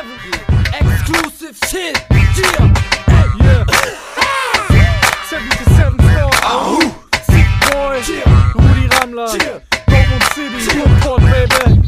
Exclusive shit, yeah. 77 Star, Sick Boy, Rudi Rammler, Dortmund City, Ruhrpott, baby.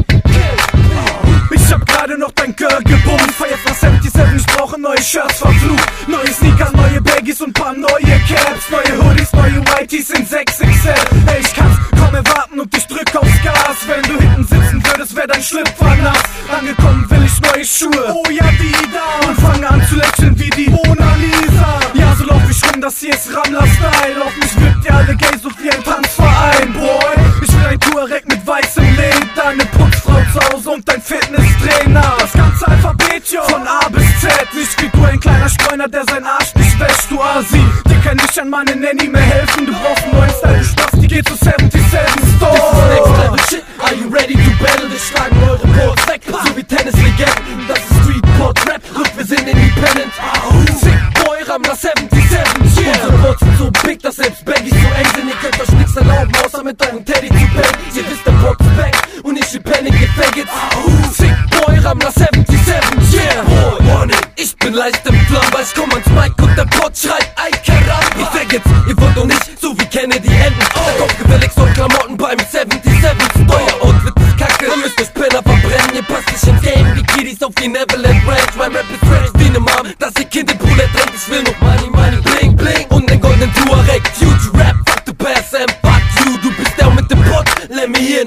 Ich hab gerade noch dein Girl gebummt, feiert nach 77, ich brauche neue Shirts, verflucht. Neue Sneaker, neue Baggies und paar neue Caps, neue Hoodies, neue Whiteys in 6XL. Ey, ich kann's kaum erwarten und ich drück aufs Gas. Wenn du hinten sitzen würdest, wär dein Schlüpfer nass. Angekommen will ich neue Schuhe, oh ja, die da. Und fange an zu lächeln wie die Mona Lisa. Ja, so lauf ich rum, das hier ist Rammler-Style. Auf mich wirkt ihr alle Gays so wie ein Tanzverein, boy. Ich will ein Touareg mit weißem Leder, eine Putzfrau zu Hause und ein Fitnesstrainer. Das ganze Alphabet, yo, von A bis Z. Nicht wie du, ein kleiner Streuner, der sein Arsch nicht wäscht, du Asi. Dir kann ich an meine Nanny mehr helfen. Du brauchst einen neuen Style, du Spaß, die geht zu 77 Store. This is next level shit, are you ready to battle? Wir schlagen eure Boards weg, so wie Tennislegenden. Das ist Streetport-Rap, look, wir sind independent. Sick Boy, Rammler 77, yeah. Unsere Boards sind so big, dass selbst Baggies so eng sind. Ihr könnt euch nichts erlauben, außer mit eurem Teddy zu pennen. Ihr wisst, der Box weg und ich die Panic, ihr Faggots. Sick Boy, Rammler 77, yeah. Boy, warning, ich bin leicht im Flammen, weil ich komm ans Mic und der Pod schreit, ay Karamba. Ihr Faggots, ihr wollt doch nicht so wie Kennedy enden. Da kommt gefälligst und Klamotten beim 77 Steuer und Witz ist kacke. Ihr müsst euch Penner verbrennen, ihr passt nicht ins Game wie Kiddies auf die Neverland Ranch. Mein Rap ist fresh wie ne Mom, dass ihr Kind in Poulet rennt. Ich will noch Money, Money, Bling, Bling und den goldenen Touareg. Future Rap, fuck the past and fuck you. Du bist der mit dem Pod, let me in.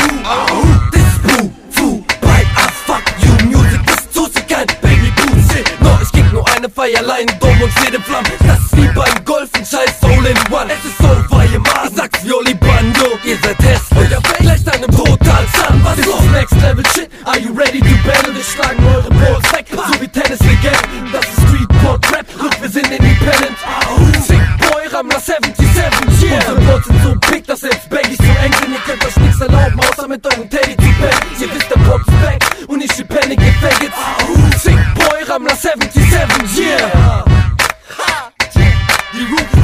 This is Boo, Fu, bite us, fuck you. Music ist zu sie kein Baby Boo, shit. No, ich geb nur eine Feier, allein dumm und steht in Flammen. Das ist wie beim Golfen, scheiß Soul in One. Es ist so fire, Mann. Ich sag's wie Oli Bando, ihr seid hässlich. Euer Fake gleicht einem Total Sun. Was ist los? Next Level Shit, are you ready to battle? Wir schlagen eure Balls weg, so wie Tennislegenden. Das ist Streetport-Rap, look, wir sind independent. Sick Boy, Rammler 77, yeah. Unsere Boards sind so big, dass selbst Baggies so eng sind. Ihr könnt euch nichts erlauben, außer mit eurem Teddy zu pennen. Ihr wisst, der Pop's back und ich die Panic, ihr Faggots. Sick Boy, Rammler 77, yeah. Die Rookies